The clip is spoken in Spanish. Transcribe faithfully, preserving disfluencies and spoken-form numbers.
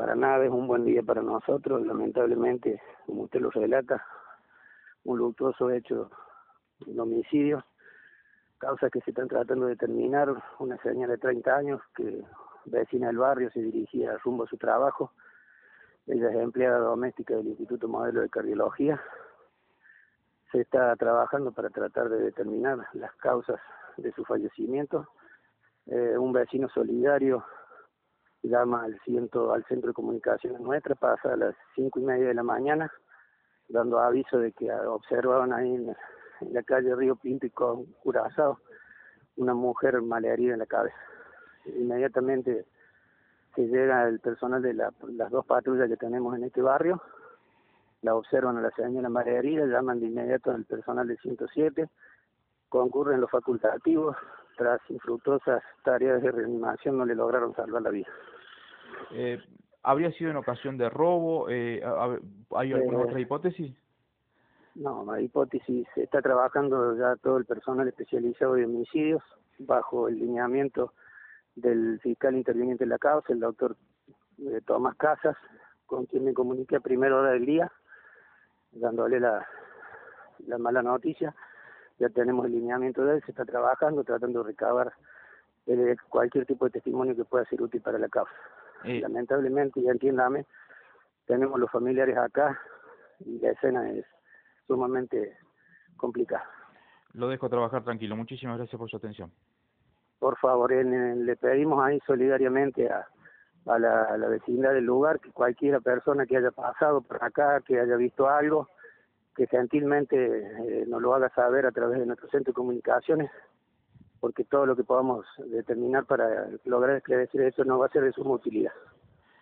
para nada es un buen día para nosotros, lamentablemente, como usted lo relata, un luctuoso hecho de homicidio, causas que se están tratando de terminar. Una señora de treinta años que vecina del barrio se dirigía rumbo a su trabajo. Ella es empleada doméstica del Instituto Modelo de Cardiología. Se está trabajando para tratar de determinar las causas de su fallecimiento. Eh, un vecino solidario llama al, ciento, al centro de comunicaciones nuestra, pasa a las cinco y media de la mañana, dando aviso de que observaban ahí en, en la calle Río Pinto y con Curazao una mujer malherida en la cabeza. Inmediatamente se llega el personal de la, las dos patrullas que tenemos en este barrio, la observan a la señora malherida, llaman de inmediato al personal del ciento siete, concurren los facultativos, tras infructuosas tareas de reanimación no le lograron salvar la vida. Eh, ¿Habría sido en ocasión de robo? Eh, ¿Hay alguna Eh, otra hipótesis? No, la hipótesis, se está trabajando ya todo el personal especializado de homicidios bajo el lineamiento del fiscal interviniente en la causa, el doctor eh, Tomás Casas, con quien me comuniqué a primera hora del día, dándole la, la mala noticia. Ya tenemos el lineamiento de él, se está trabajando, tratando de recabar eh, cualquier tipo de testimonio que pueda ser útil para la causa. Eh, Lamentablemente, ya entiéndame, tenemos los familiares acá y la escena es sumamente complicada. lo dejo trabajar tranquilo. Muchísimas gracias por su atención. Por favor, en, en, le pedimos ahí solidariamente a, a, la, a la vecindad del lugar, que cualquiera persona que haya pasado por acá, que haya visto algo, que gentilmente eh, nos lo haga saber a través de nuestro centro de comunicaciones, porque todo lo que podamos determinar para lograr esclarecer eso no va a ser de suma utilidad.